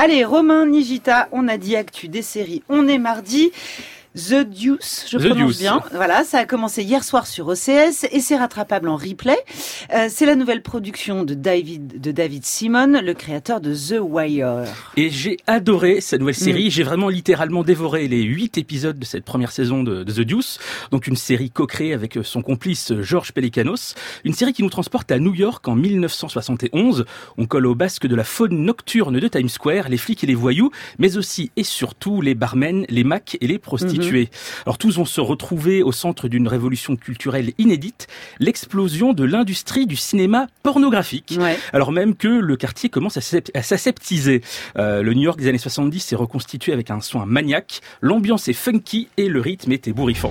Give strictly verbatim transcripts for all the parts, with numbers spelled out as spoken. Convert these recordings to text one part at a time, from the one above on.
Allez, Romain Nigita, on a dit actu des séries, on est mardi. The Deuce, je The prononce Deuce. bien. Voilà, ça a commencé hier soir sur O C S et c'est rattrapable en replay. Euh, c'est la nouvelle production de David, de David Simon, le créateur de The Wire. Et j'ai adoré cette nouvelle série. Mm. J'ai vraiment littéralement dévoré les huit épisodes de cette première saison de, de The Deuce. Donc une série co-créée avec son complice George Pelecanos. Une série qui nous transporte à New York en mille neuf cent soixante et onze. On colle au basque de la faune nocturne de Times Square, les flics et les voyous, mais aussi et surtout les barmen, les macs et les prostituées. Mm-hmm. Alors tous vont se retrouver au centre d'une révolution culturelle inédite, l'explosion de l'industrie du cinéma pornographique. Ouais. Alors même que le quartier commence à s'aseptiser. Euh, le New York des années soixante-dix est reconstitué avec un soin maniaque, l'ambiance est funky et le rythme est ébouriffant.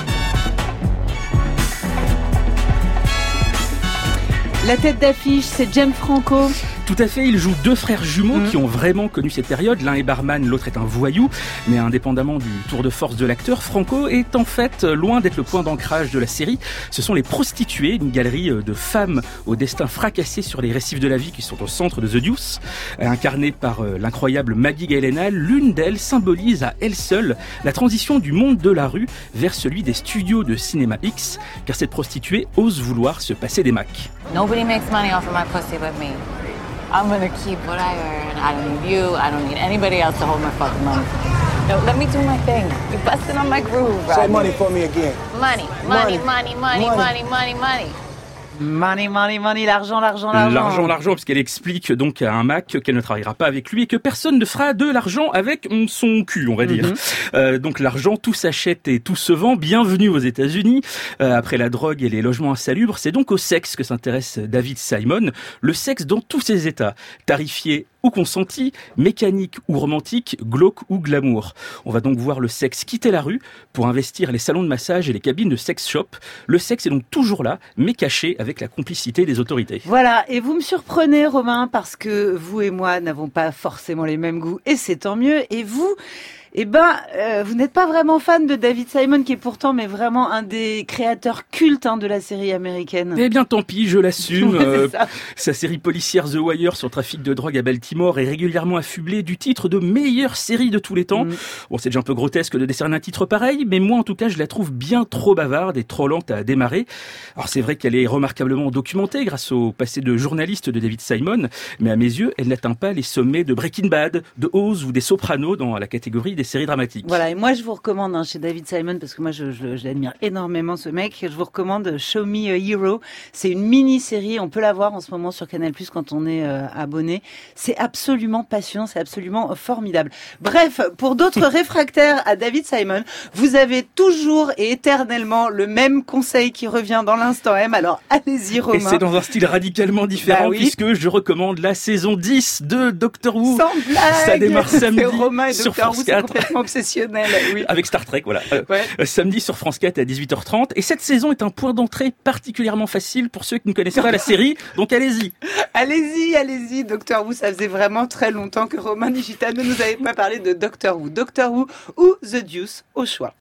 La tête d'affiche, c'est James Franco. Tout à fait, il joue deux frères jumeaux mmh. qui ont vraiment connu cette période. L'un est barman, l'autre est un voyou. Mais indépendamment du tour de force de l'acteur, Franco est en fait loin d'être le point d'ancrage de la série. Ce sont les prostituées, une galerie de femmes au destin fracassé sur les récifs de la vie qui sont au centre de The Deuce. Incarnée par l'incroyable Maggie Gyllenhaal, l'une d'elles symbolise à elle seule la transition du monde de la rue vers celui des studios de cinéma X, car cette prostituée ose vouloir se passer des Macs. Nobody makes money off of my pussy but me. I'm gonna keep what I earn. I don't need you. I don't need anybody else to hold my fucking money. No, let me do my thing. You're busting on my groove, right? Say money for me again. Money, money, money, money, money, money, money. Money, money, money, l'argent, l'argent, l'argent. L'argent, l'argent, puisqu'elle explique donc à un Mac qu'elle ne travaillera pas avec lui et que personne ne fera de l'argent avec son cul, on va dire. Mm-hmm. Euh, donc l'argent, tout s'achète et tout se vend. Bienvenue aux États-Unis. Euh, après la drogue et les logements insalubres, c'est donc au sexe que s'intéresse David Simon. Le sexe dans tous ses états, tarifié ou consenti, mécanique ou romantique, glauque ou glamour. On va donc voir le sexe quitter la rue pour investir les salons de massage et les cabines de sex shop. Le sexe est donc toujours là, mais caché avec la complicité des autorités. Voilà, et vous me surprenez, Romain, parce que vous et moi n'avons pas forcément les mêmes goûts, et c'est tant mieux. Et vous, eh ben, euh, vous n'êtes pas vraiment fan de David Simon, qui est pourtant mais vraiment un des créateurs cultes hein, de la série américaine. Eh bien, tant pis, je l'assume. euh, sa série policière The Wire sur le trafic de drogue à Baltimore est régulièrement affublée du titre de meilleure série de tous les temps. Mmh. Bon, c'est déjà un peu grotesque de décerner un titre pareil, mais moi, en tout cas, je la trouve bien trop bavarde et trop lente à démarrer. Alors, c'est vrai qu'elle est remarquablement documentée grâce au passé de journaliste de David Simon, mais à mes yeux, elle n'atteint pas les sommets de Breaking Bad, de Oz ou des Sopranos dans la catégorie des séries dramatiques. Voilà, et moi je vous recommande hein, chez David Simon, parce que moi je, je, je l'admire énormément ce mec, je vous recommande Show Me a Hero. C'est une mini-série, on peut la voir en ce moment sur Canal plus, quand on est euh, abonné. C'est absolument passionnant, c'est absolument formidable. Bref, pour d'autres réfractaires à David Simon, vous avez toujours et éternellement le même conseil qui revient dans l'instant M, alors allez-y Romain. Et c'est dans un style radicalement différent, bah oui. puisque je recommande la saison dix de Doctor Who. Sans blague. Ça démarre samedi Romain et sur Doctor France Who, quatre. C'est complètement obsessionnel, oui. Avec Star Trek, voilà. Ouais. Euh, samedi sur France quatre à dix-huit heures trente. Et cette saison est un point d'entrée particulièrement facile pour ceux qui ne connaissent pas la série. Donc allez-y. Allez-y, allez-y. Doctor Who, ça faisait vraiment très longtemps que Romain Nigita ne nous avait pas parlé de Doctor Who. Doctor Who ou The Deuce, au choix.